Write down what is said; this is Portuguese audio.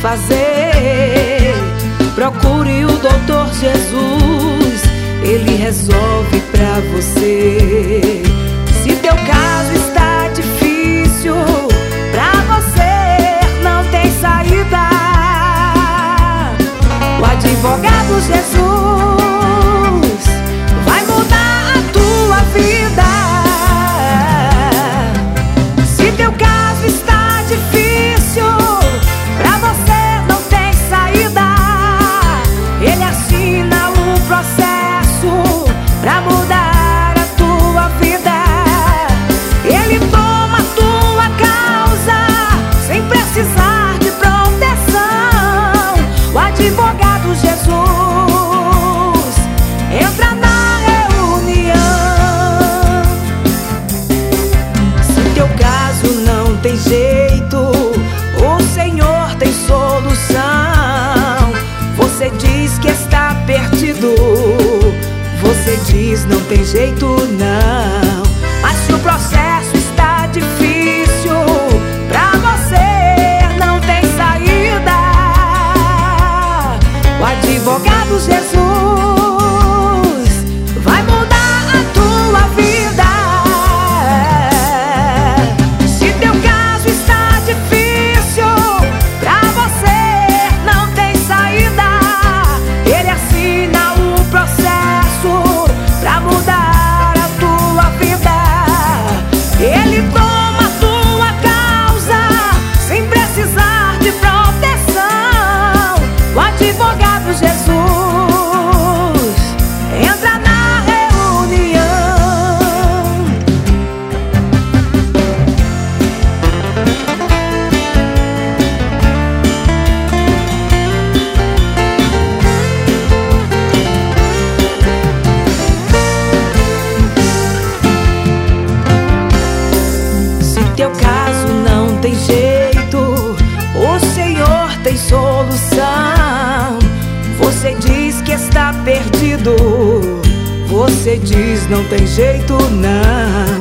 fazer. Procure o Doutor Jesus, Ele resolve pra você. Se teu caso está difícil, pra você não tem saída, o advogado Jesus vai mudar a tua vida. Se teu caso está difícil, pra você não tem saída, Ele assina o processo pra mudar a tua vida. Ele toma a tua causa sem precisar de proteção. O advogado Jesus entra na reunião. Se teu caso não tem jeito, o Senhor tem solução. Você diz que está perdido, você diz não tem jeito não. Mas se o processo está difícil, pra você não tem saída, o advogado Jesus vai mudar a tua vida. Se teu caso está difícil, pra você não tem saída, Ele assina o processo pra mudar a tua vida. Ele toma a tua causa sem precisar de proteção. O advogado Jesus entra na reunião. Se teu caso não tem jeito, o Senhor tem solução. Você diz que está perdido, você diz não tem jeito não.